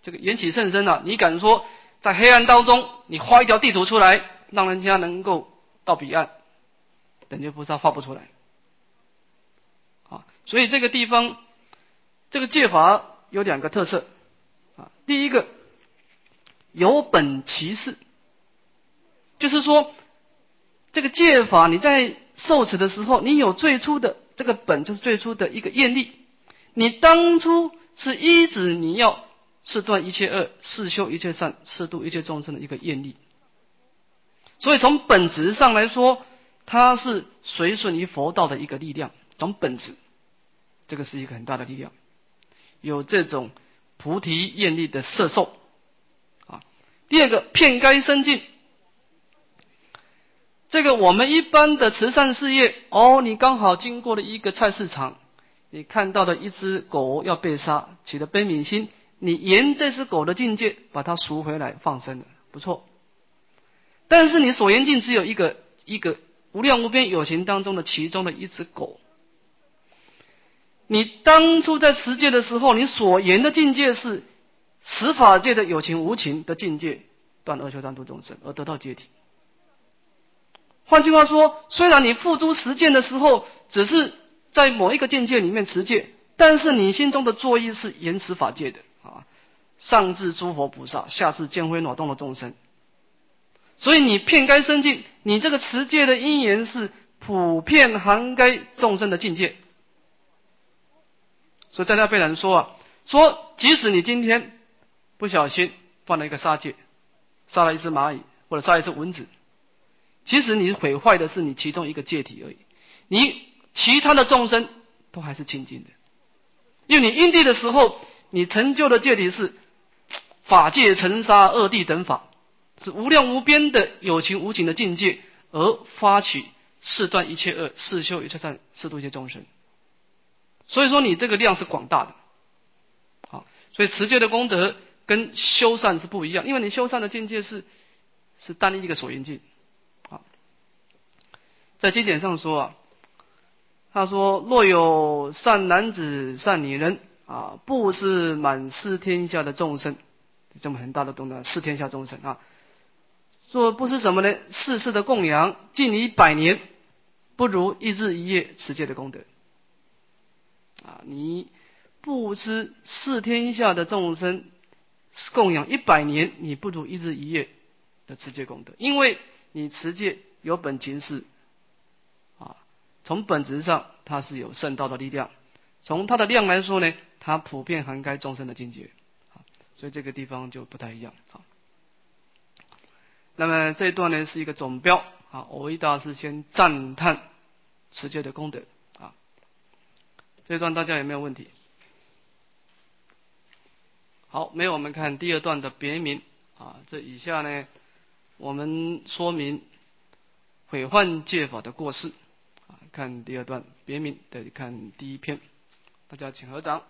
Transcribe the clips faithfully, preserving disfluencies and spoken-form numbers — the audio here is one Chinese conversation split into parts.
这个缘起甚深啊！你敢说在黑暗当中，你画一条地图出来，让人家能够到彼岸？等觉菩萨画不出来。啊，所以这个地方，这个戒法有两个特色啊。第一个，有本其事，就是说，这个戒法你在受持的时候，你有最初的这个本，就是最初的一个愿力。你当初是依止你要是断一切恶，是修一切善，是度一切众生的一个愿力。所以从本质上来说，它是随顺于佛道的一个力量。从本质，这个是一个很大的力量，有这种菩提愿力的摄受啊。第二个，遍该深尽。这个我们一般的慈善事业，哦，你刚好经过了一个菜市场，你看到了一只狗要被杀，起了悲悯心，你沿这只狗的境界把它赎回来放生了，不错。但是你所缘境只有一个一个无量无边有情当中的其中的一只狗。你当初在持戒的时候，你所缘的境界是十法界的有情无情的境界，断恶修善度众生而得到解体。换句话说，虽然你付诸实践的时候只是在某一个境界里面持戒，但是你心中的作意是沿十法界的啊，上至诸佛菩萨，下至见灰脑洞的众生。所以你遍该深尽，你这个持戒的因缘是普遍涵盖众生的境界。所以在那被人说啊，说即使你今天不小心犯了一个杀戒，杀了一只蚂蚁或者杀一只蚊子，其实你毁坏的是你其中一个戒体而已，你其他的众生都还是清净的。因为你因地的时候，你成就的戒体是法界尘沙二谛等法，是无量无边的有情无情的境界，而发起是断一切恶，是修一切善，是度一切众生。所以说你这个量是广大的。好，所以持戒的功德跟修善是不一样，因为你修善的境界是是单一个所缘境。好，在经典上说啊，他说若有善男子善女人啊，布施满世天下的众生，这么很大的东西，世天下众生啊，说布施什么呢？世世的供养，尽以百年，不如一日一夜持戒的功德。啊，你布施世天下的众生供养一百年，你不如一日一夜的持戒功德，因为你持戒有本情事啊，从本质上它是有圣道的力量，从它的量来说呢，它普遍涵盖众生的境界，所以这个地方就不太一样。好，那么这一段呢是一个总标啊，蕅益大师先赞叹持戒的功德。这一段大家有没有问题？好，没有，我们看第二段的别名啊。这以下呢，我们说明毁患戒法的过失啊。看第二段别名，再看第一篇，大家请合掌。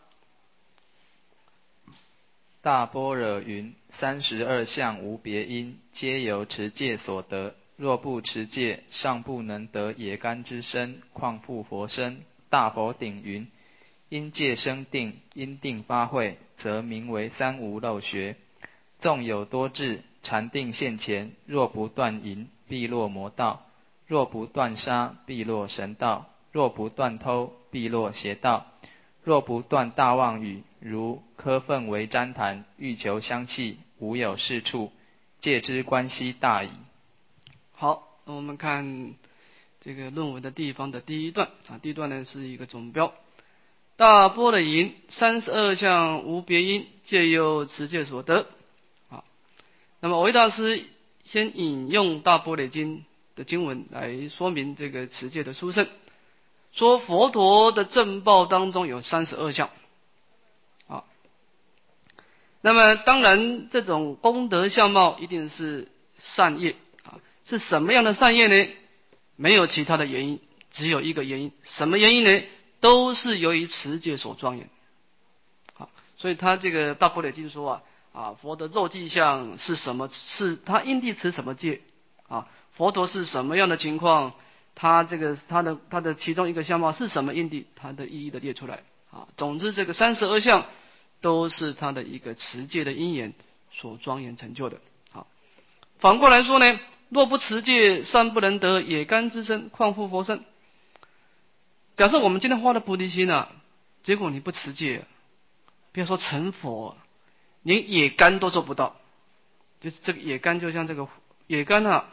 大般若云：三十二相无别因，皆由持戒所得。若不持戒，尚不能得野干之身，况复佛身？大佛顶云：因戒生定，因定发慧，则名为三无漏学。纵有多智，禅定现前，若不断淫，必落魔道；若不断杀，必落神道；若不断偷，必落邪道；若不断大妄语，如磕粪为旃檀，欲求香气，无有是处，戒之关系大矣。 好，那我们看这个论文的地方的第一段啊，第一段呢是一个总标。大般若云：三十二相无别因，皆由持戒所得。好，那么蕅益大师先引用大般若经的经文来说明这个持戒的殊胜，说佛陀的正报当中有三十二相。啊，那么当然这种功德相貌一定是善业啊，是什么样的善业呢？没有其他的原因，只有一个原因，什么原因呢？都是由于持戒所庄严。好，所以他这个大般若经说啊，啊，佛的肉髻相是什么？是他因地持什么戒？啊，佛陀是什么样的情况？他这个他的他的其中一个相貌是什么因地？他的一一的列出来。啊，总之这个三十二相都是他的一个持戒的因缘所庄严成就的。好，反过来说呢，若不持戒，善不能得也干之身，况复佛身。假设我们今天发了菩提心啊，结果你不持戒，不要说成佛，连也干都做不到。就是这个也干，就像这个也干啊，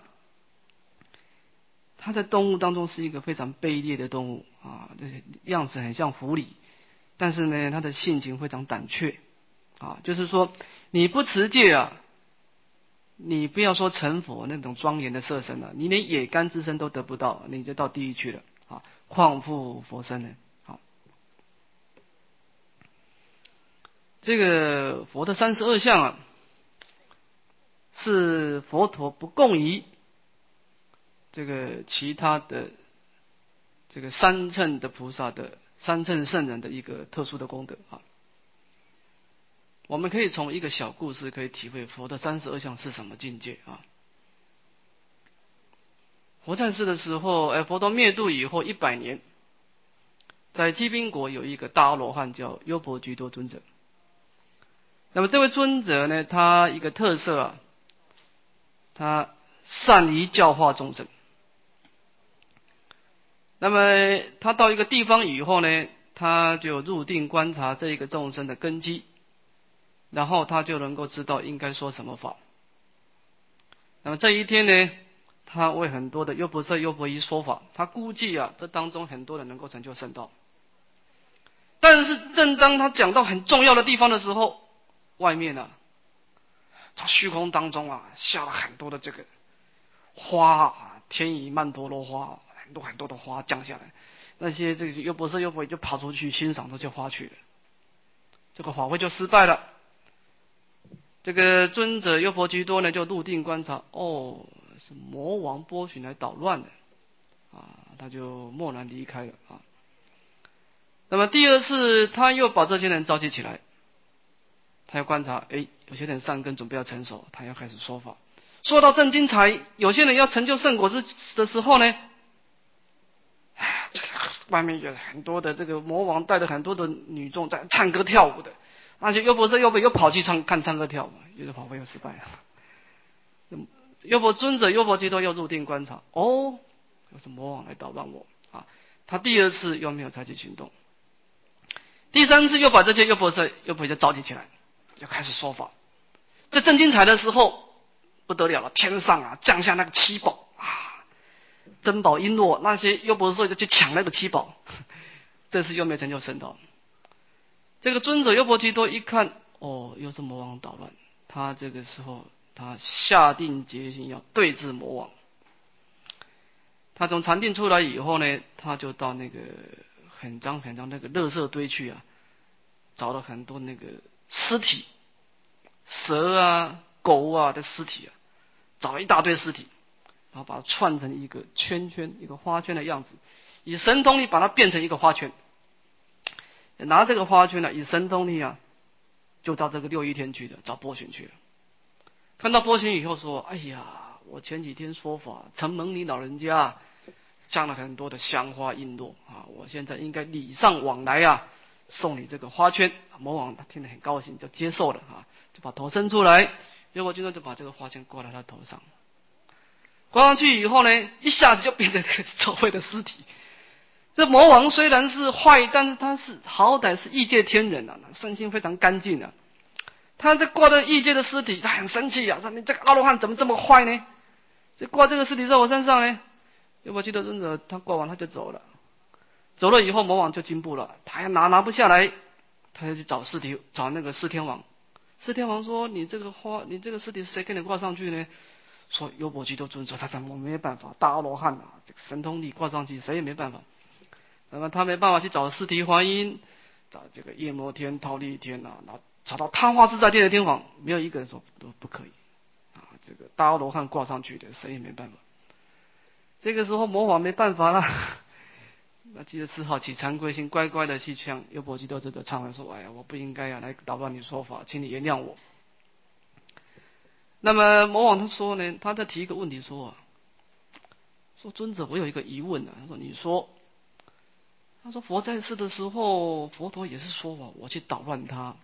它在动物当中是一个非常卑劣的动物啊，这样子很像狐狸，但是呢，它的性情非常胆怯啊。就是说，你不持戒啊，你不要说成佛那种庄严的色身了，你连也干之身都得不到，你就到地狱去了啊，况复佛身呢？好，这个佛的三十二相啊，是佛陀不共于这个其他的这个三乘的菩萨的三乘圣人的一个特殊的功德啊。我们可以从一个小故事可以体会佛的三十二相是什么境界啊。佛在世的时候，哎，佛陀灭度以后一百年，在基宾国有一个大阿罗汉叫优婆居多尊者。那么这位尊者呢，他一个特色啊，他善于教化众生。那么他到一个地方以后呢，他就入定观察这一个众生的根基，然后他就能够知道应该说什么法。那么这一天呢，他为很多的优婆塞、优婆夷说法，他估计啊，这当中很多人能够成就圣道。但是正当他讲到很重要的地方的时候，外面啊，从虚空当中啊，下了很多的这个花啊，天衣曼陀罗花，很多很多的花降下来。那些这个优婆塞、优婆夷就跑出去欣赏这些花去了，这个法会就失败了。这个尊者优婆居多呢，就入定观察，哦，是魔王波旬来捣乱的啊，他就默然离开了啊。那么第二次，他又把这些人召集起来，他要观察，哎，有些人善根准备要成熟，他要开始说法。说到正精彩，有些人要成就圣果之的时候呢，哎，这个外面有很多的这个魔王带着很多的女众在唱歌跳舞的，那些优婆塞、优婆夷又跑去唱看唱歌跳舞，于是法会又失败了。优婆尊者优婆居多又入定观察，哦，又是魔王来捣乱我啊！他第二次又没有采取行动，第三次又把这些优婆塞、优婆夷召集起来，就开始说法。在正精彩的时候不得了了，天上啊降下那个七宝啊，珍宝璎珞，那些优婆塞就去抢那个七宝，这次又没有成就圣道。这个尊者优婆居多一看，哦，又是魔王捣乱，他这个时候他下定决心要对峙魔王。他从禅定出来以后呢，他就到那个很脏很脏那个垃圾堆去啊，找了很多那个尸体，蛇啊、狗啊的尸体啊，找了一大堆尸体，然后把它串成一个圈圈，一个花圈的样子，以神通力把它变成一个花圈。拿这个花圈呢，以神通力啊，就到这个六一天去了，找波旬去了。看到波旬以后说：“哎呀，我前几天说法，承蒙你老人家降了很多的香花璎珞啊，我现在应该礼尚往来啊，送你这个花圈。”魔王他听得很高兴，就接受了啊，就把头伸出来，结果就就把这个花圈挂在他头上。挂上去以后呢，一下子就变成个周围的尸体。这魔王虽然是坏，但是他是好歹是异界天人啊，身心非常干净啊。他这挂着异界的尸体，他很生气啊，说你这个阿罗汉怎么这么坏呢？这挂这个尸体在我身上呢？优婆居多尊者他挂完他就走了，走了以后魔王就进步了，他还拿拿不下来，他就去找尸体，找那个释天王。释天王说：“你这个花，你这个尸体谁给你挂上去呢？”说优婆居多尊者他怎么没办法，大阿罗汉啊，这个神通力挂上去谁也没办法。那么他没办法去找尸体还因，找这个夜摩天、忉利天啊，然后找到贪花自在天的天皇，没有一个人说都不可以啊。这个大阿罗汉挂上去的，谁也没办法。这个时候魔王没办法了，那记得只好起惭愧心，乖乖的去向优婆居多尊者忏悔说：“哎呀，我不应该啊，来捣乱你说法，请你原谅我。”那么魔王他说呢，他在提一个问题说啊，说尊者，我有一个疑问啊，他说你说。他说佛在世的时候，佛陀也是说法，我去捣乱他。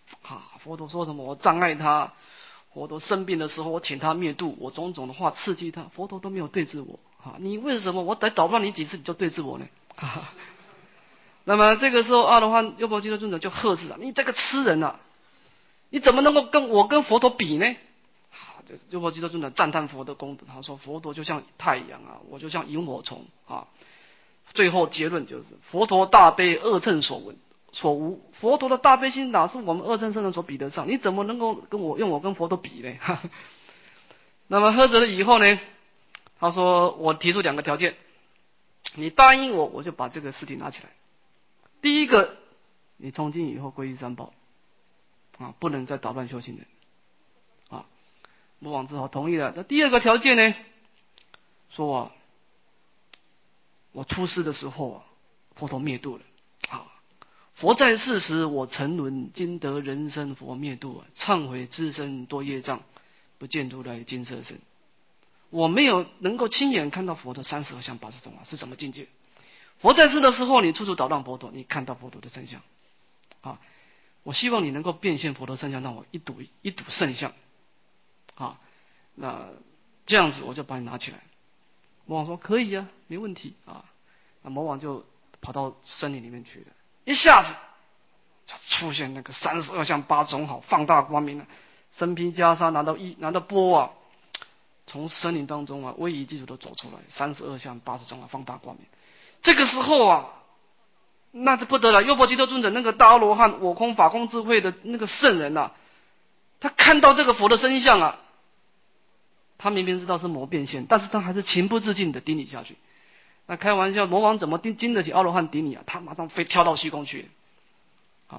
啊，佛陀说什么我障碍他，佛陀生病的时候我请他灭度，我种种的话刺激他，佛陀都没有对治我啊，你为什么我得捣乱你几次你就对治我呢？啊，那么这个时候阿罗汉优婆基多尊者就呵斥啊，你这个痴人啊，你怎么能够跟我跟佛陀比呢？优婆基多尊者赞叹佛的功德，他说佛陀就像太阳啊，我就像萤火虫啊。最后结论就是佛陀大悲二乘所闻所无，佛陀的大悲心哪是我们二乘圣人所比得上？你怎么能够跟我用我跟佛陀比呢？那么喝着了以后呢，他说我提出两个条件，你答应我，我就把这个尸体拿起来。第一个，你从今以后皈依三宝啊，不能再捣乱修行人啊。魔王只好同意了。那第二个条件呢，说啊，我出世的时候啊，佛陀灭度了啊。佛在世时，我沉沦，今得人身，佛灭度啊，忏悔自身多业障，不见如来金色身。我没有能够亲眼看到佛的三十二相八十种啊，是什么境界？佛在世的时候，你处处捣乱佛陀，你看到佛陀的圣相啊。我希望你能够变现佛陀圣相，让我一睹一睹圣相啊。那这样子我就把你拿起来。魔王说可以啊，没问题啊。那魔王就跑到森林里面去了，一下子就出现那个三十二相八种好，放大光明了，身披袈裟，拿到一拿到钵啊，从森林当中啊，威仪具足的走出来，三十二相八十种好，放大光明。这个时候啊，那就不得了，优婆基多尊者那个大阿罗汉我空法空智慧的那个圣人啊，他看到这个佛的身相啊，他明明知道是魔变现，但是他还是情不自禁的顶你下去。那开玩笑，魔王怎么经经得起阿罗汉顶你啊？他马上飞跳到虚空去。好，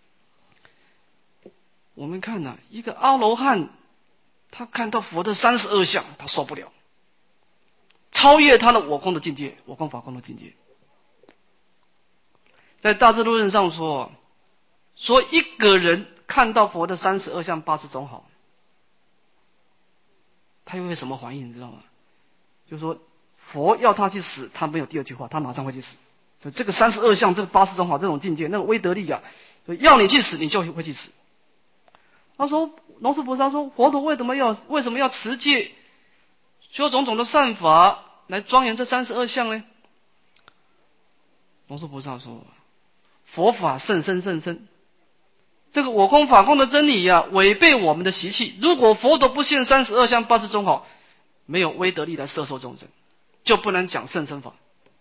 我们看啊，一个阿罗汉，他看到佛的三十二相，他受不了，超越他的我空的境界，我空法空的境界。在大智度论上说，说一个人看到佛的三十二相八十种好，他又会什么反应？你知道吗？就是说佛要他去死，他没有第二句话，他马上会去死。所以这个三十二相，这个八十种好，这种境界，那个威德力啊，要你去死，你就会去死。他说，龙树菩萨说，佛陀为什么要为什么要持戒，修种种的善法来庄严这三十二相呢？龙树菩萨说，佛法甚深甚深，这个我空法空的真理呀、啊，违背我们的习气。如果佛陀不现三十二相八十种好，没有威德力来摄受众生，就不能讲甚深法。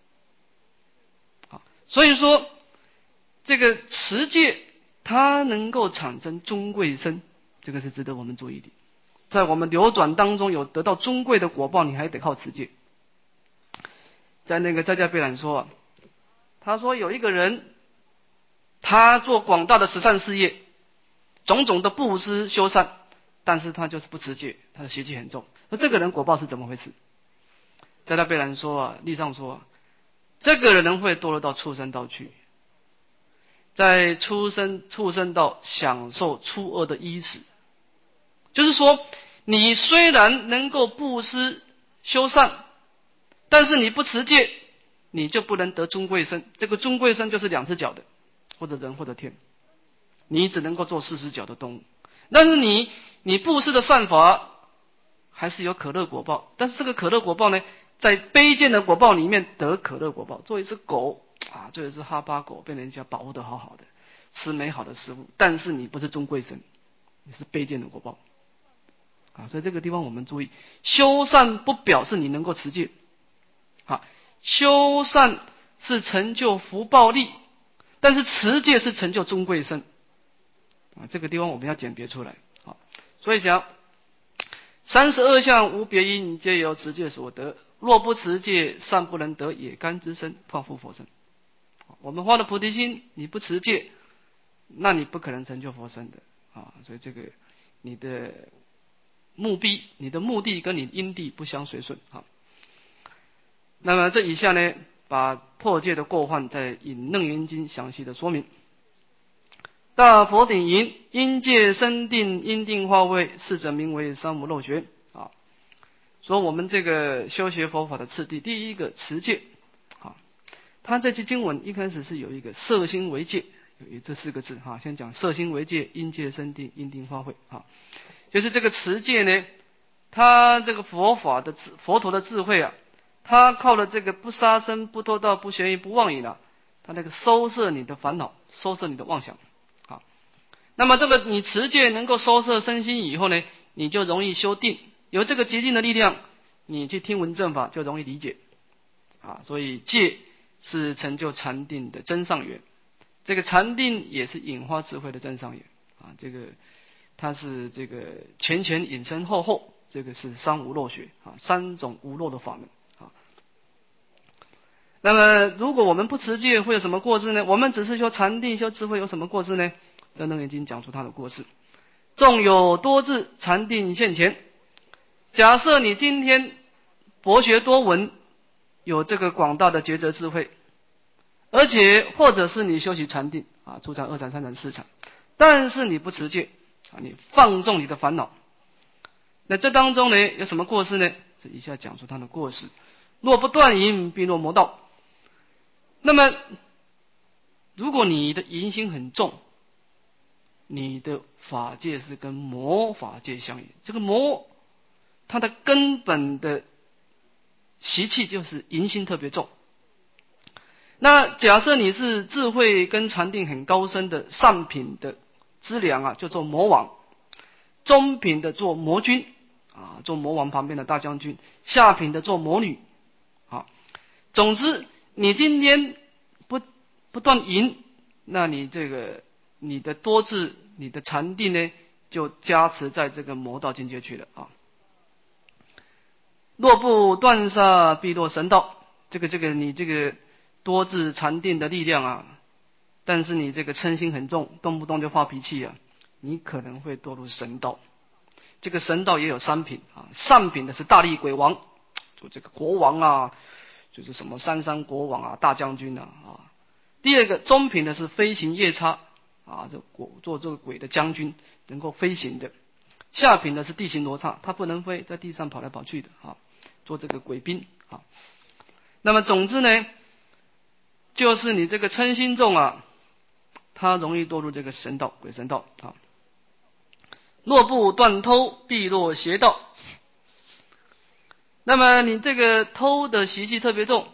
所以说，这个持戒它能够产生尊贵身，这个是值得我们注意的。在我们流转当中有得到尊贵的果报，你还得靠持戒。在那个在家贝兰说啊，他说有一个人，他做广大的慈善事业，种种的布施修善，但是他就是不持戒，他的习气很重。那这个人果报是怎么回事？在家贝兰说啊，历上说啊，这个人会堕落到畜生道去，在畜生畜生道享受初恶的衣食。就是说，你虽然能够布施修善，但是你不持戒，你就不能得尊贵身。这个尊贵身就是两只脚的，或者人或者天，你只能够做四只脚的动物。但是你你布施的善法还是有可乐果报，但是这个可乐果报呢，在卑贱的果报里面得可乐果报。做一只狗啊，做一只哈巴狗，被人家保护得好好的，吃美好的食物，但是你不是尊贵身，你是卑贱的果报啊。所以这个地方我们注意，修善不表示你能够持戒啊，修善是成就福报力，但是持戒是成就尊贵身啊。这个地方我们要鉴别出来啊。所以讲，三十二相无别因，皆由持戒所得。若不持戒，善不能得也干之身，况复佛身。我们发了菩提心，你不持戒，那你不可能成就佛身的啊。所以这个你的目的、你的目的跟你因地不相随顺啊。那么这以下呢，把破戒的过患在引楞严经详细的说明。大佛顶云：因戒生定，因定化位，是者名为三无漏学啊。说我们这个修学佛法的次第，第一个持戒啊。他这句经文一开始是有一个摄心为戒， 有这四个字哈。先讲色心为戒，因戒生定，因定发慧哈。就是这个持戒呢，他这个佛法的智佛陀的智慧啊，他靠了这个不杀生、不偷盗、不邪淫、不妄语啊，他那个收摄你的烦恼，收摄你的妄想。好，那么这个你持戒能够收摄身心以后呢，你就容易修定，有这个洁净的力量，你去听闻正法就容易理解啊。所以戒是成就禅定的真上缘，这个禅定也是引发智慧的真上缘啊。这个它是这个前前引申后后，这个是三无漏学啊，三种无漏的法门啊。那么如果我们不持戒会有什么过失呢？我们只是修禅定修智慧有什么过失呢？真楞严经讲出它的过失。纵有多智禅定现前，假设你今天博学多闻，有这个广大的抉择智慧，而且或者是你修习禅定啊，初禅、二禅、三禅、四禅，但是你不持戒啊，你放纵你的烦恼，那这当中呢有什么过失呢？这以下讲出它的过失。若不断淫，必落魔道。那么如果你的淫心很重，你的法界是跟魔法界相应，这个魔它的根本的习气就是淫心特别重。那假设你是智慧跟禅定很高深的上品的资粮啊，就做魔王；中品的做魔君啊，做魔王旁边的大将军；下品的做魔女啊。总之，你今天不不断淫，那你这个你的多智、你的禅定呢，就加持在这个魔道境界去了啊。若不断杀，必落神道。这个这个你这个多智禅定的力量啊，但是你这个嗔心很重，动不动就发脾气啊，你可能会堕入神道。这个神道也有三品啊，上品的是大力鬼王，就这个国王啊，就是什么三山国王啊、大将军啊啊。第二个中品的是飞行夜叉啊，这做这个鬼的将军，能够飞行的。下品的是地形罗刹，他不能飞，在地上跑来跑去的啊，做这个鬼兵啊。那么总之呢，就是你这个嗔心重啊，他容易堕入这个神道、鬼神道啊。若不断偷，必落邪道。那么你这个偷的习气特别重，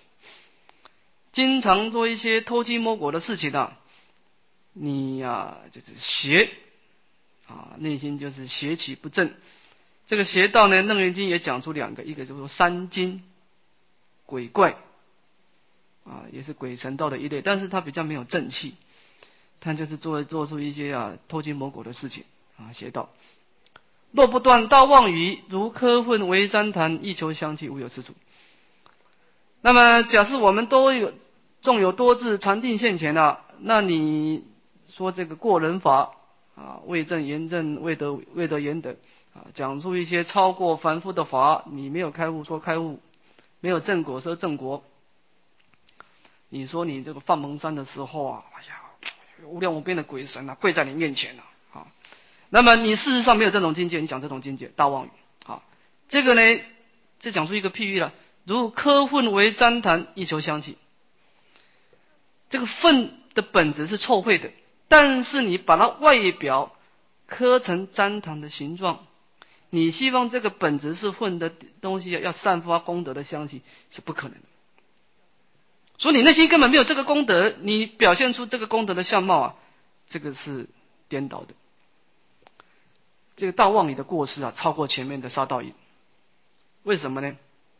经常做一些偷鸡摸狗的事情啊，你呀、啊、就是邪啊，内心就是邪气不正。这个邪道呢，楞严经也讲出两个，一个就是说三精鬼怪啊，也是鬼神道的一类，但是他比较没有正气，他就是做做出一些啊偷鸡摸狗的事情啊，邪道。若不断道妄语，如科粪为旃檀，一求香气，无有是处。那么假设我们都有纵有多智禅定现前啊，那你说这个过人法啊，未正言正，未得未得言得啊，讲出一些超过凡夫的法，你没有开悟说开悟，没有正果说正果。你说你这个放蒙山的时候啊，哎呀，无量无边的鬼神啊，跪在你面前啊，啊，那么你事实上没有这种境界，你讲这种境界，大妄语啊。这个呢，这讲出一个譬喻了，如科粪为旃檀，一求香气。这个粪的本质是臭秽的，但是你把它外表刻成旃檀的形状，你希望这个本质是粪的东西要散发功德的香气，是不可能的。所以你内心根本没有这个功德，你表现出这个功德的相貌啊，这个是颠倒的。这个大妄语的过失啊，超过前面的杀盗淫。为什么呢？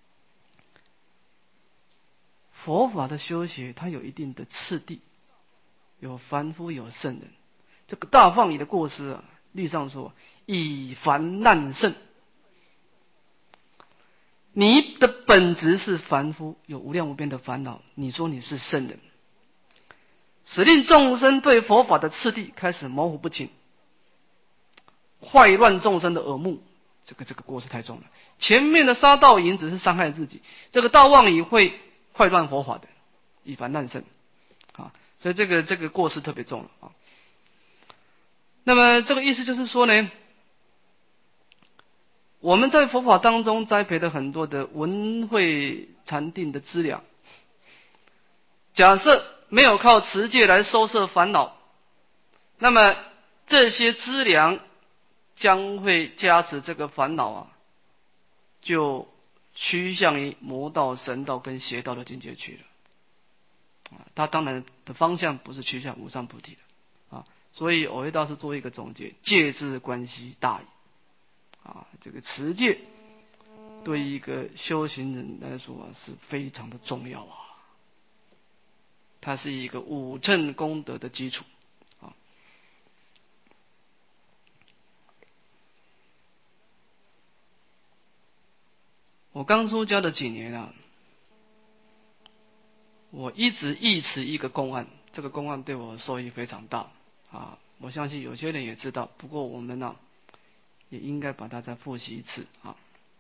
佛法的修学它有一定的次第，有凡夫有圣人。这个大妄语的过失啊，律上说以凡难圣。你的本质是凡夫，有无量无边的烦恼，你说你是圣人，使令众生对佛法的次第开始模糊不清，坏乱众生的耳目，这个这个过失太重了。前面的杀盗淫只是伤害自己，这个大妄语会坏乱佛法的，以凡难圣啊，所以这个这个过失特别重了啊。那么这个意思就是说呢，我们在佛法当中栽培了很多的闻慧禅定的资粮。假设没有靠持戒来收摄烦恼，那么这些资粮将会加持这个烦恼啊，就趋向于魔道、神道跟邪道的境界去了。啊，它当然的方向不是趋向无上菩提的啊。所以蕅益大师做一个总结：戒之关系大矣。啊，这个持戒对一个修行人来说啊是非常的重要啊，它是一个五乘功德的基础啊。我刚出家的几年啊，我一直忆持一个公案，这个公案对我受益非常大啊。我相信有些人也知道，不过我们呢、啊、也应该把它再复习一次啊。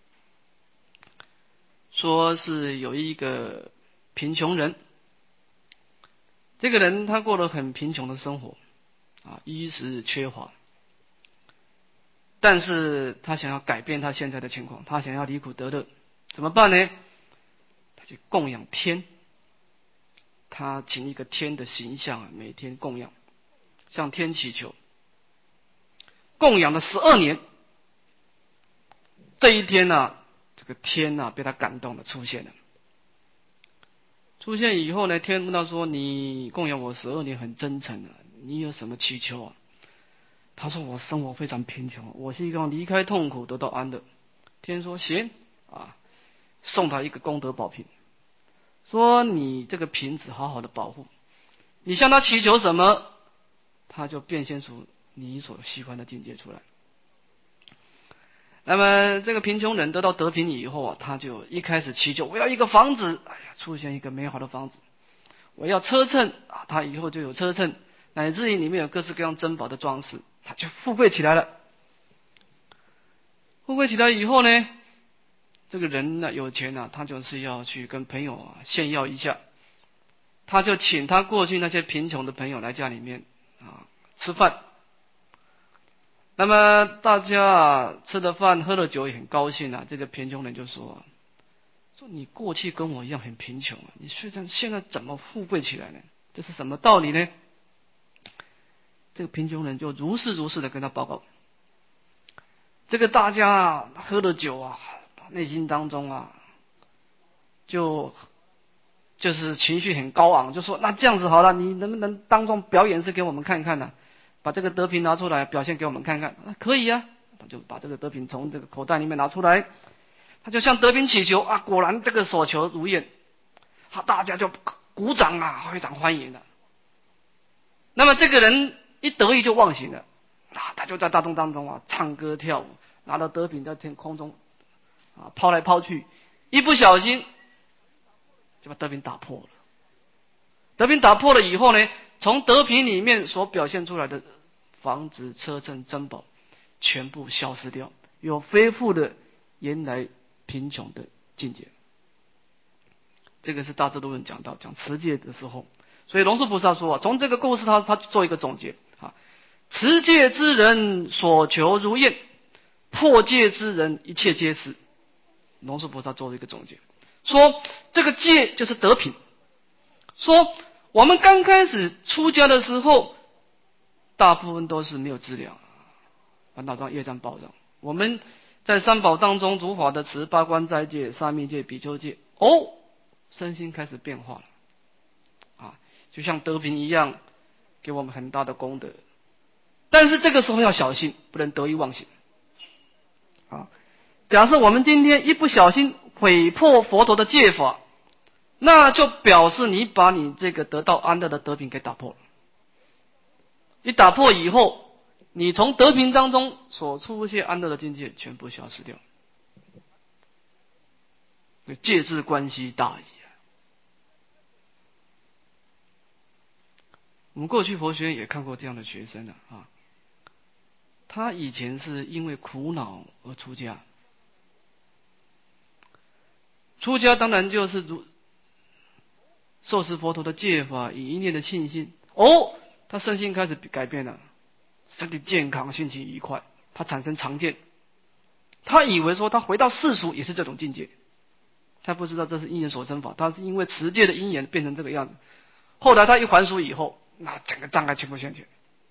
说是有一个贫穷人，这个人他过得很贫穷的生活啊，衣食缺乏，但是他想要改变他现在的情况，他想要离苦得乐，怎么办呢？他去供养天，他请一个天的形象，每天供养，向天祈求，供养了十二年。这一天呢、啊，这个天啊被他感动了，出现了。出现以后呢，天问他说：“你供养我十二年，很真诚啊，你有什么祈求啊？”他说：“我生活非常贫穷，我希望离开痛苦，得到安乐。”天说：“行啊，送他一个功德宝瓶，说你这个瓶子好好的保护，你向他祈求什么，他就变现出你所喜欢的境界出来。”那么这个贫穷人得到德品以后啊，他就一开始祈求，我要一个房子，哎呀，出现一个美好的房子；我要车乘啊，他以后就有车乘，乃至于里面有各式各样珍宝的装饰，他就富贵起来了。富贵起来以后呢，这个人呢有钱啊，他就是要去跟朋友啊炫耀一下，他就请他过去那些贫穷的朋友来家里面啊吃饭。那么大家啊吃了饭喝了酒也很高兴啊，这个贫穷人就说：“说你过去跟我一样很贫穷啊，你虽然现在怎么富贵起来呢？这是什么道理呢？”这个贫穷人就如是如是的跟他报告。这个大家啊喝了酒啊，内心当中啊就就是情绪很高昂，就说：“那这样子好了，你能不能当众表演一次给我们看看呢、啊？把这个德品拿出来表现给我们看看。”啊，可以啊，他就把这个德品从这个口袋里面拿出来，他就向德品祈求啊，果然这个所求如愿，啊，大家就鼓掌啊，非常欢迎的。那么这个人一得意就忘形了啊，他就在大众当中啊唱歌跳舞，拿到德品在天空中啊抛来抛去，一不小心就把德品打破了。德品打破了以后呢，从德品里面所表现出来的房子、车乘、珍宝全部消失掉，又恢复了原来贫穷的境界。这个是大智度论讲到讲持戒的时候，所以龙树菩萨说啊，从这个故事他他做一个总结啊，持戒之人所求如愿，破戒之人一切皆是。龙树菩萨做了一个总结，说这个戒就是德品，说我们刚开始出家的时候，大部分都是没有资粮，烦恼障业障暴障。我们在三宝当中，如法的持八关斋戒、沙弥戒、比丘戒，哦，身心开始变化了，啊，就像德品一样，给我们很大的功德。但是这个时候要小心，不能得意忘形。啊，假设我们今天一不小心毁破佛陀的戒法，那就表示你把你这个得到安乐的德品给打破了。你打破以后，你从德品当中所出现安乐的境界全部消失掉，戒之关系大矣。我们过去佛学院也看过这样的学生啊，啊，他以前是因为苦恼而出家，出家当然就是如受持佛陀的戒法，以一念的信心，哦，他身心开始改变了，身体健康，心情愉快，他产生常见。他以为说他回到世俗也是这种境界，他不知道这是因缘所生法，他是因为持戒的因缘变成这个样子。 后来他一还俗以后，那整个障碍全部现前。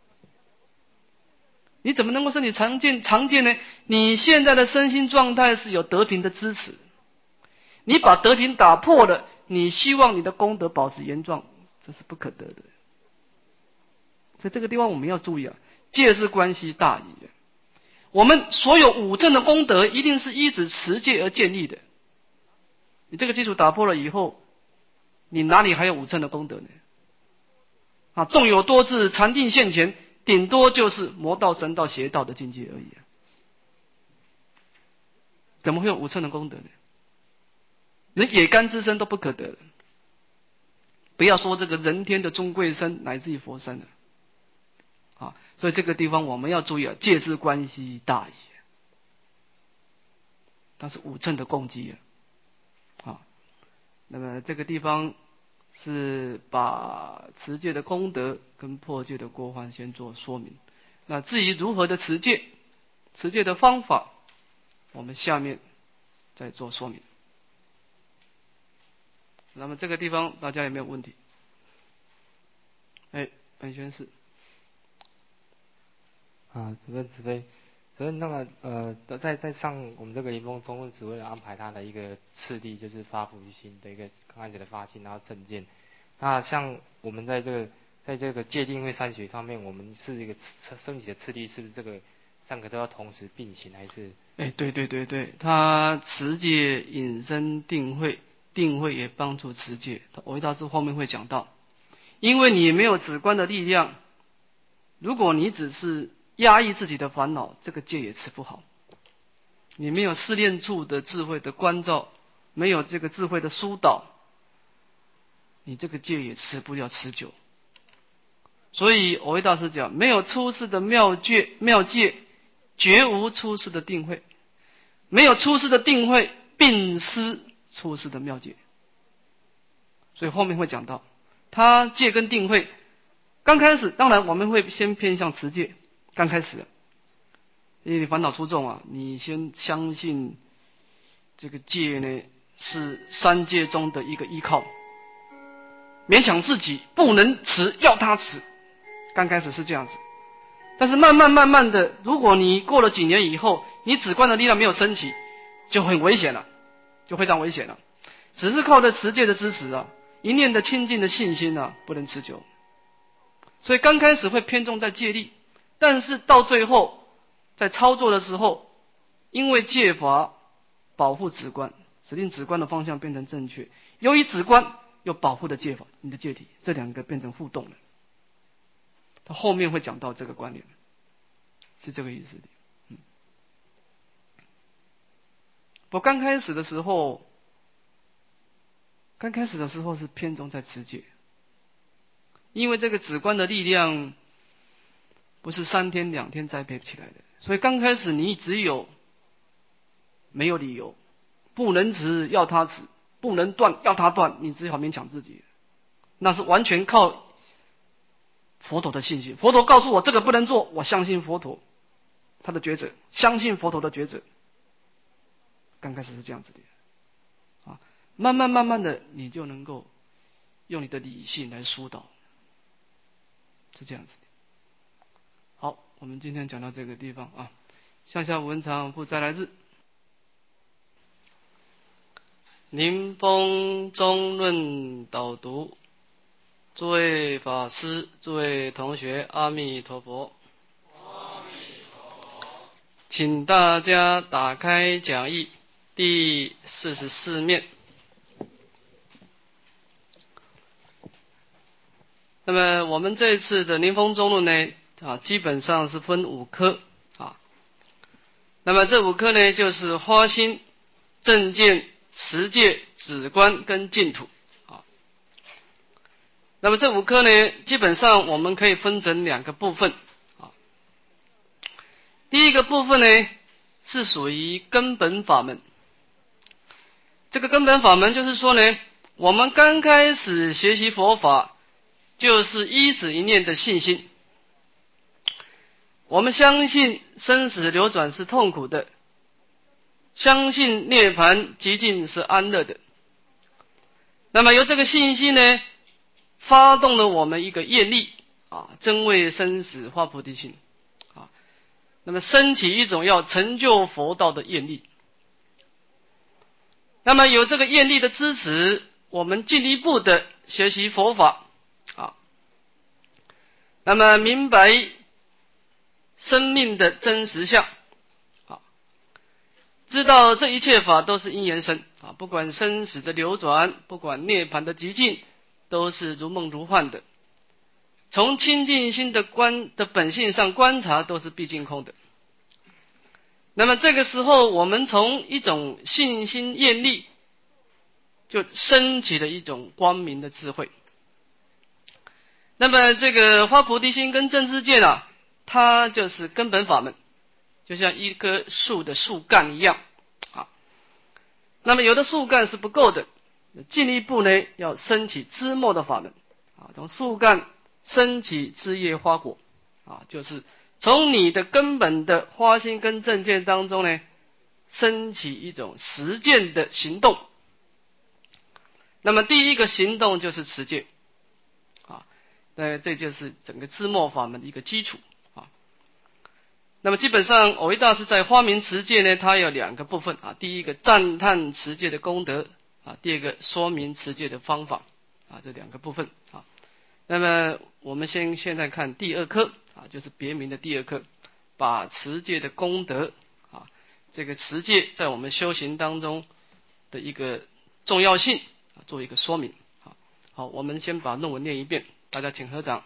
你怎么能够身体常见常见呢？你现在的身心状态是有德品的支持，你把德品打破了，你希望你的功德保持原状，这是不可得的。所以这个地方我们要注意啊，戒是关系大矣。我们所有五正的功德，一定是依止持戒而建立的。你这个基础打破了以后，你哪里还有五正的功德呢？啊，纵有多智，禅定现前，顶多就是魔道、神道、邪道的境界而已啊。怎么会有五乘的功德呢？连野干之身都不可得了，不要说这个人天的中贵身，乃至于佛身了。啊，所以这个地方我们要注意啊，戒之关系大矣。它是五乘的共济啊。啊，那么这个地方是把持戒的功德跟破戒的过患先做说明。那至于如何的持戒，持戒的方法，我们下面再做说明。那么这个地方大家有没有问题？哎，本宣士。 啊，主任慈悲，主任那个呃，在在上我们这个临风中论只为了安排他的一个次第，就是发菩提心的一个刚开始的发心，然后正见。那像我们在这个在这个戒定慧三学方面，我们是一个升起的次第，是不是这个三个都要同时并行，还是？ 哎，对对对对，他持戒、引申、定慧，定慧也帮助持戒。维大师后面会讲到，因为你没有止观的力量，如果你只是压抑自己的烦恼，这个戒也持不好。你没有试炼处的智慧的关照，没有这个智慧的疏导，你这个戒也持不了持久。所以藕益大师讲，没有出世的妙戒，妙戒绝无出世的定慧，没有出世的定慧，并失出世的妙戒。所以后面会讲到，他戒跟定慧，刚开始当然我们会先偏向持戒。刚开始，因为你烦恼出众啊，你先相信这个戒呢是三戒中的一个依靠，勉强自己不能持，要他持。刚开始是这样子，但是慢慢慢慢的，如果你过了几年以后，你止观的力量没有升起，就很危险了，就非常危险了。只是靠着持戒的支持啊，一念的清净的信心啊，不能持久。所以刚开始会偏重在戒力。但是到最后，在操作的时候，因为戒法保护止观，指定止观的方向变成正确，由于止观又保护的戒法，你的戒体，这两个变成互动了。他后面会讲到这个观念，是这个意思的。嗯，我刚开始的时候，刚开始的时候是偏重在持戒，因为这个止观的力量不是三天两天栽培起来的，所以刚开始你只有没有理由，不能持要他持，不能断要他断，你只好勉强自己，那是完全靠佛陀的信心。佛陀告诉我这个不能做，我相信佛陀他的抉择，相信佛陀的抉择。刚开始是这样子的啊，慢慢慢慢的你就能够用你的理性来疏导，是这样子的。好，我们今天讲到这个地方啊，向下文长复再来日。临风中论导读，诸位法师、诸位同学，阿弥陀佛。阿弥陀佛。请大家打开讲义第四十四面。那么我们这一次的临风中论呢，啊，基本上是分五科啊。那么这五科呢，就是花心、正见、持戒、止观跟净土啊。那么这五科呢，基本上我们可以分成两个部分啊。第一个部分呢，是属于根本法门。这个根本法门就是说呢，我们刚开始学习佛法，就是依止一念的信心。我们相信生死流转是痛苦的，相信涅槃极尽是安乐的。那么由这个信心呢， 发动了我们一个业力啊，真为生死发菩提心啊，那么升起一种要成就佛道的业力。那么有这个业力的支持，我们进一步的学习佛法啊，那么明白生命的真实相啊，知道这一切法都是因缘生啊，不管生死的流转，不管涅槃的寂静，都是如梦如幻的。从清净心的观的本性上观察，都是毕竟空的。那么这个时候，我们从一种信心业力，就升起了一种光明的智慧。那么这个发菩提心跟正知见啊，它就是根本法门，就像一棵树的树干一样啊。那么有的树干是不够的，进一步呢要升起枝末的法门啊，从树干升起枝叶花果啊，就是从你的根本的花心跟正见当中呢，升起一种实践的行动。那么第一个行动就是持戒啊，那这就是整个枝末法门的一个基础啊。那么基本上蕅益大师在发明持戒呢，它有两个部分啊，第一个赞叹持戒的功德啊，第二个说明持戒的方法啊，这两个部分啊。那么我们先现在看第二课啊，就是别名的第二课，把持戒的功德啊，这个持戒在我们修行当中的一个重要性啊，做一个说明。好，好，我们先把论文念一遍，大家请合掌。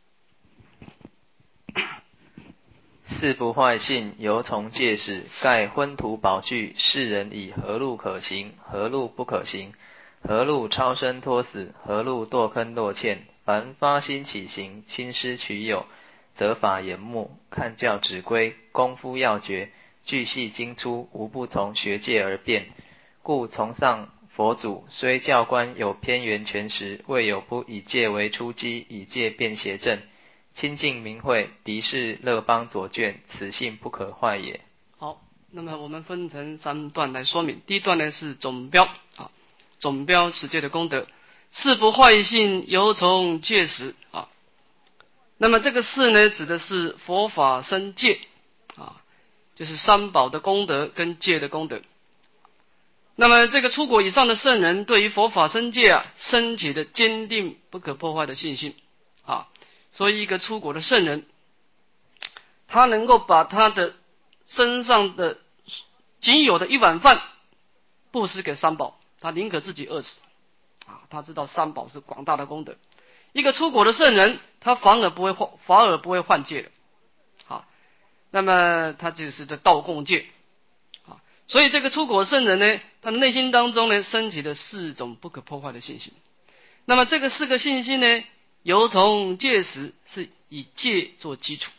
四不坏性，由从戒始，盖昏涂宝具，世人以何路可行，何路不可行？何路超生脱死，何路堕坑落堑？凡发心起行，亲师取友，责法严穆，看教指规，功夫要诀，巨细精粗，无不从学界而变。故从上佛祖虽教官有偏圆全实，未有不以戒为出机，以戒辨邪正。清净明慧，敌是乐邦左卷，此性不可坏也。 好，那么我们分成三段来说明。第一段呢是总标啊，总标持戒的功德。四不坏性，由从戒始啊。那么这个四呢，指的是佛法生戒啊，就是三宝的功德跟戒的功德。那么这个出果以上的圣人，对于佛法生戒啊，升起的坚定不可破坏的信心啊。所以一个出果的圣人，他能够把他的身上的仅有的一碗饭布施给三宝，他宁可自己饿死啊！他知道三宝是广大的功德。一个出果的圣人，他反而不会犯，反而不会犯戒的啊。那么他就是在道共戒啊。所以这个出果圣人呢，他的内心当中呢，升起了四种不可破坏的信心。那么这个四个信心呢，由从戒始，是以戒做基础。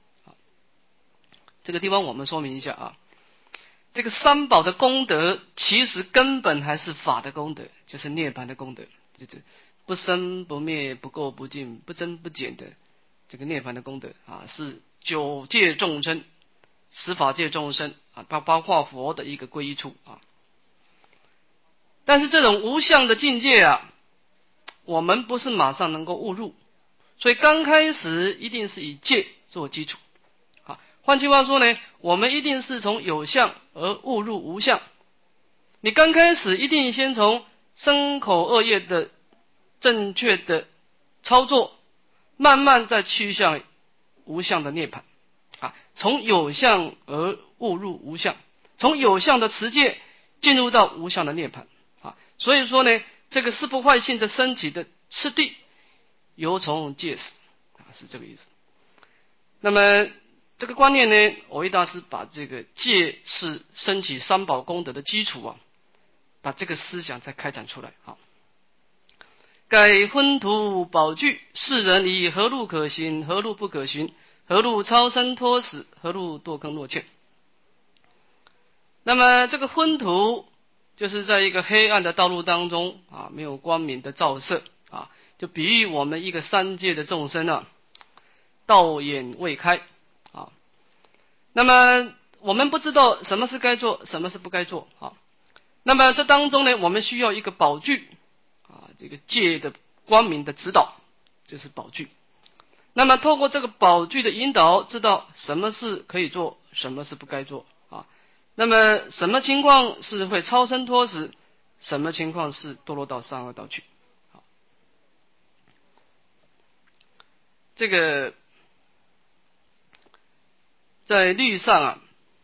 这个地方我们说明一下啊，这个三宝的功德，其实根本还是法的功德，就是涅槃的功德，就是不生不灭、不垢不净、不增不减的这个涅槃的功德啊，是九界众生、十法界众生啊，包包括佛的一个归依处啊。但是这种无相的境界啊，我们不是马上能够悟入，所以刚开始一定是以戒做基础。换句话说呢，我们一定是从有相而悟入无相。你刚开始一定先从身口恶业的正确的操作，慢慢再趋向无相的涅槃啊，从有相而悟入无相，从有相的持戒进入到无相的涅槃啊。所以说呢，这个四不坏性的升起的次第，由从戒始啊，是这个意思。那么这个观念呢，蕅益大师把这个戒是升起三宝功德的基础啊，把这个思想再开展出来啊。盖昏涂宝具，世人以何路可行，何路不可行？何路超生脱死，何路堕坑落堑？那么这个昏涂，就是在一个黑暗的道路当中啊，没有光明的照射啊，就比喻我们一个三界的众生啊，道眼未开。啊，那么我们不知道什么是该做，什么是不该做啊。那么这当中呢，我们需要一个宝具啊，这个戒的光明的指导，就是宝具。那么透过这个宝具的引导，知道什么事可以做，什么是不该做啊。那么什么情况是会超生脱死，什么情况是堕落到三恶道去。好，这个在律上啊，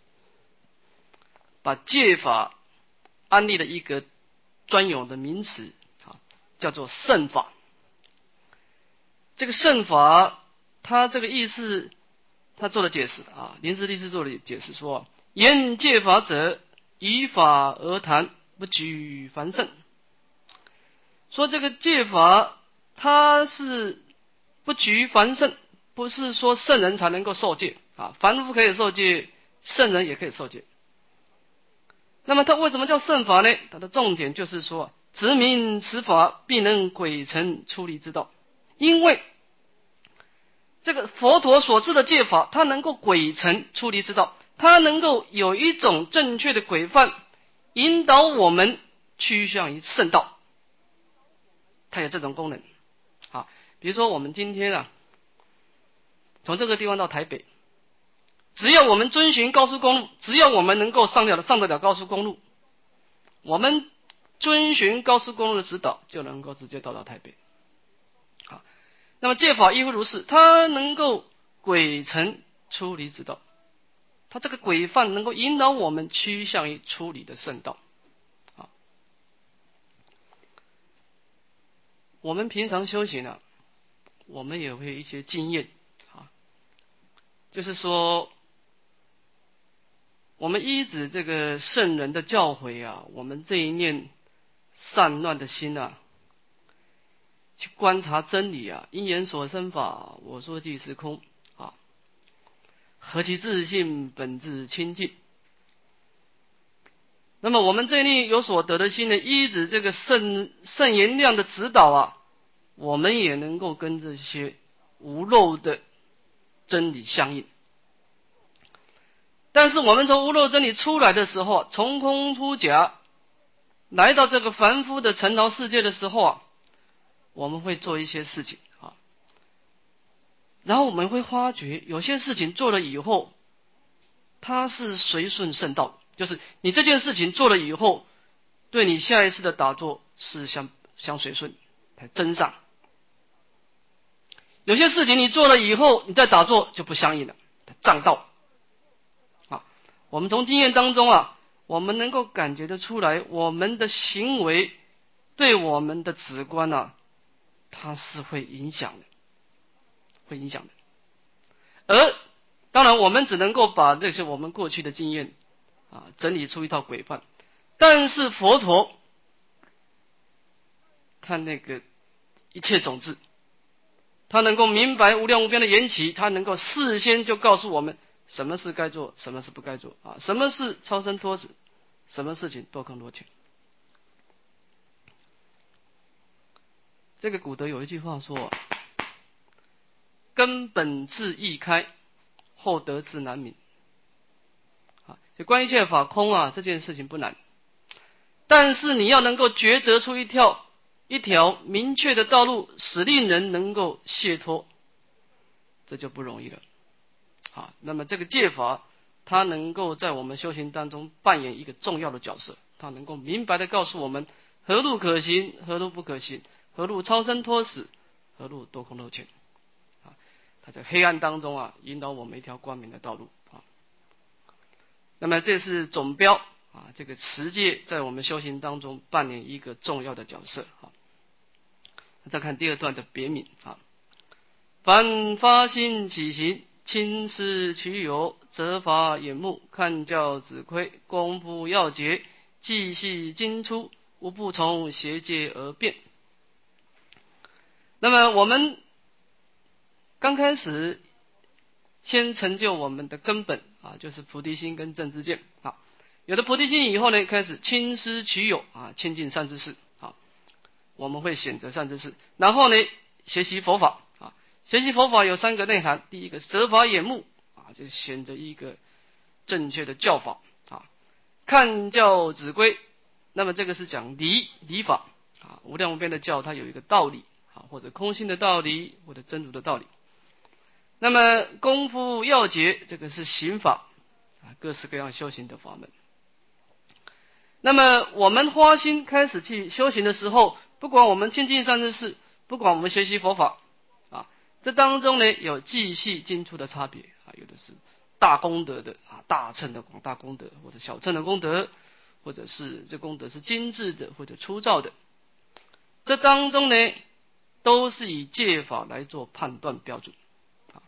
把戒法安立了一个专有的名词啊，叫做圣法。这个圣法，它这个意思，他做了解释啊，林师律师做了解释说：言戒法者，依法而谈，不拘凡圣。说这个戒法，它是不拘凡圣，不是说圣人才能够受戒啊，凡夫可以受戒，圣人也可以受戒。那么它为什么叫圣法呢？它的重点就是说，执明此法，必能鬼神出离之道。因为这个佛陀所示的戒法，它能够鬼神出离之道，它能够有一种正确的规范，引导我们趋向于圣道，它有这种功能。好，比如说我们今天啊，从这个地方到台北，只要我们遵循高速公路，只要我们能够上得了上得了高速公路，我们遵循高速公路的指导，就能够直接到达台北。好，那么戒法亦复如是，它能够鬼神出离之道，它这个规范能够引导我们趋向于出离的圣道。好，我们平常修行啊，我们也会有一些经验啊，就是说我们依止这个圣人的教诲啊，我们这一念善乱的心啊，去观察真理啊，因缘所生法，我说即是空啊，何其自性，本自清净。那么我们这一念有所得的心呢，依止这个圣圣言量的指导啊，我们也能够跟这些无漏的真理相应。但是我们从无漏真理出来的时候，从空出假，来到这个凡夫的尘劳世界的时候啊，我们会做一些事情啊，然后我们会发觉有些事情做了以后，它是随顺圣道，就是你这件事情做了以后，对你下一次的打坐是相相随顺，才真上。有些事情你做了以后，你再打坐就不相应了，障道。啊，我们从经验当中啊，我们能够感觉得出来，我们的行为对我们的止观啊，它是会影响的，会影响的。而当然，我们只能够把这些我们过去的经验啊整理出一套规范，但是佛陀看那个一切种子，他能够明白无量无边的缘起，他能够事先就告诉我们什么事该做，什么事不该做啊，什么是超生脱死，什么事情多空多浅。这个古德有一句话说，根本自易开，后得自难明。啊，就关于戒法空啊，这件事情不难，但是你要能够抉择出一条一条明确的道路，使令人能够解脱，这就不容易了。啊，那么这个戒法，它能够在我们修行当中扮演一个重要的角色，它能够明白的告诉我们何路可行，何路不可行，何路超生脱死，何路多空漏浅。啊，它在黑暗当中啊，引导我们一条光明的道路啊。那么这是总标啊，这个持戒在我们修行当中扮演一个重要的角色啊。再看第二段的别名啊，凡发心起行，亲师取有，责罚眼目，看教指挥，功夫要诀，记细精出，无不从邪戒而变。那么我们刚开始先成就我们的根本啊，就是菩提心跟正知见啊。有了菩提心以后呢，开始亲师取有啊，亲近善知识啊，我们会选择善知识，然后呢，学习佛法啊。学习佛法有三个内涵，第一个责罚眼目啊，就选择一个正确的教法啊。看教指归，那么这个是讲理理法啊，无量无边的教它有一个道理啊，或者空性的道理，或者真如的道理。那么功夫要诀，这个是行法啊，各式各样修行的法门。那么我们花心开始去修行的时候，不管我们亲近善知识，不管我们学习佛法啊，这当中呢有细细精粗的差别啊，有的是大功德的啊，大乘的广大功德，或者小乘的功德，或者是这功德是精致的或者粗糙的。这当中呢，都是以戒法来做判断标准啊。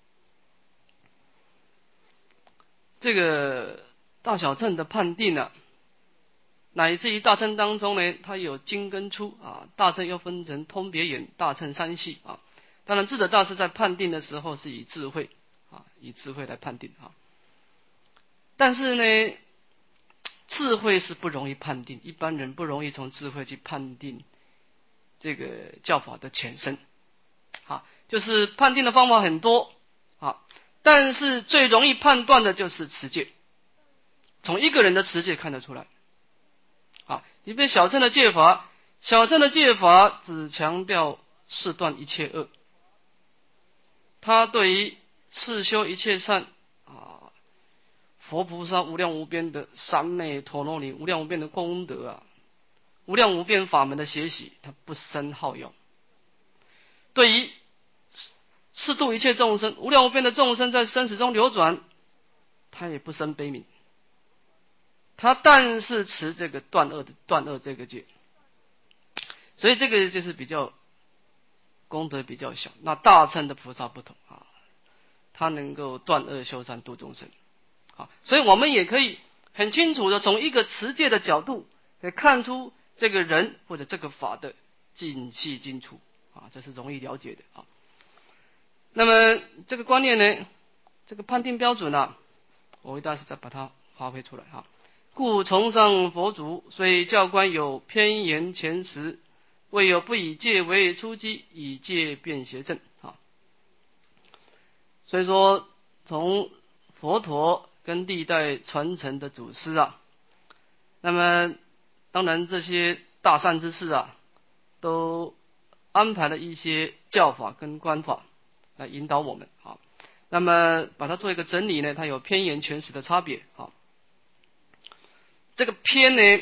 这个大小乘的判定呢、啊，乃至于大乘当中呢，它有精跟粗啊，大乘又分成通别眼、大乘三系啊。当然，智者大师在判定的时候是以智慧啊，以智慧来判定啊。但是呢，智慧是不容易判定，一般人不容易从智慧去判定这个教法的前身啊，就是判定的方法很多啊，但是最容易判断的就是持戒，从一个人的持戒看得出来。啊，你比如小乘的戒法，小乘的戒法只强调四断一切恶，他对于四修一切善啊，佛菩萨无量无边的三昧陀罗尼无量无边的功德啊，无量无边法门的学习，他不生好乐。对于四度一切众生，无量无边的众生在生死中流转，他也不生悲悯。他但是持这个断恶的断恶这个戒，所以这个就是比较功德比较小。那大乘的菩萨不同啊，他能够断恶修善度众生啊，所以我们也可以很清楚的从一个持戒的角度，可以看出这个人或者这个法的精细精粗啊，这是容易了解的啊。那么这个观念呢，这个判定标准啊，我为大师再把它发挥出来啊。故崇尚佛祖，虽教官有偏言前识，未有不以戒为出击，以戒辨邪正啊。所以说，从佛陀跟历代传承的祖师啊，那么当然这些大善之士啊，都安排了一些教法跟观法来引导我们啊。那么把它做一个整理呢，它有偏言全实的差别啊。这个偏呢，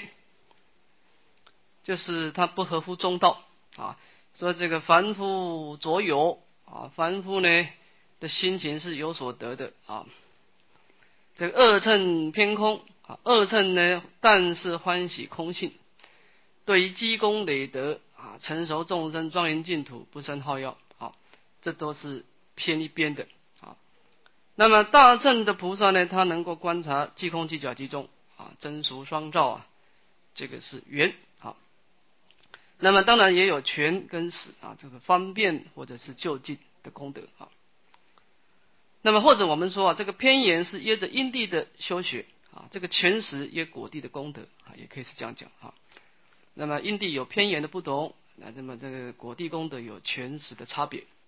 就是它不合乎中道啊。说这个凡夫着有啊，凡夫呢的心情是有所得的啊。这个二乘偏空啊，二乘呢，但是欢喜空性，对于积功累德啊，成熟众生，庄严净土，不生好乐啊，这都是偏一边的啊。那么大乘的菩萨呢，他能够观察即空即假即中啊，真俗双照啊，这个是圆啊。那么当然也有全跟实啊，这个方便或者是就近的功德啊。那么或者我们说啊，这个偏言是耶着因地的修学啊，这个全实耶果地的功德啊，也可以是这样讲啊。那么因地有偏言的不同，那那么这个果地功德有全实的差别